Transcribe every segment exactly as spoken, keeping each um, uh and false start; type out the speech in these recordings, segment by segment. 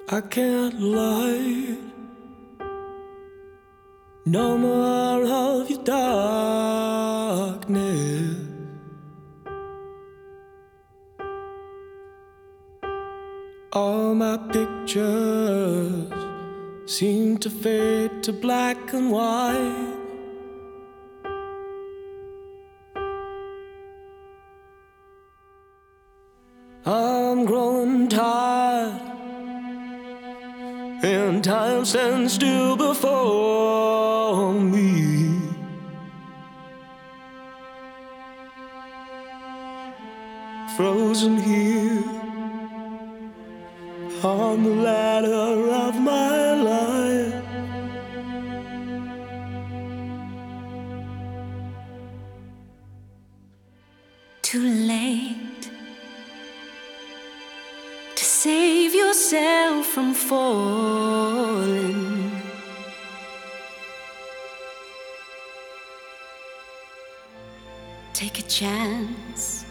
I can't lie. No more of your darkness. All my pictures seem to fade to black and white. I'm growing tired, and time stands still before me. Frozen here on the ladder of my life. Too late to save yourself from falling. Take a chance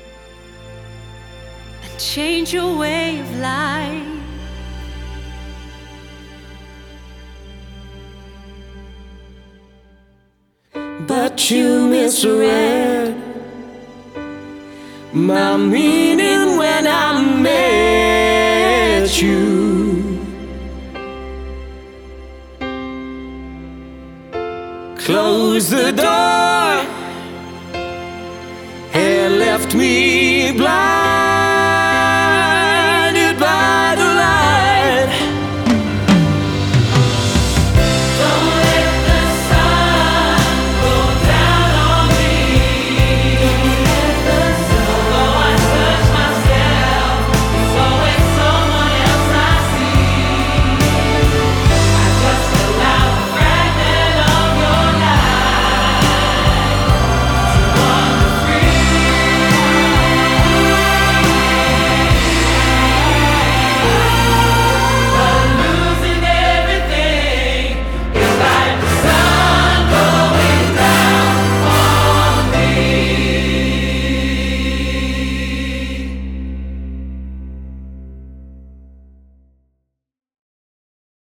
and change your way of life. But you misread my meaning when I met you. Closed the door and left me